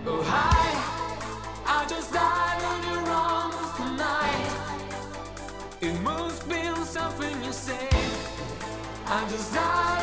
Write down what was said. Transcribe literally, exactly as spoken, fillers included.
Oh hi, I just died on your arms tonight. It must be something you say. I just died.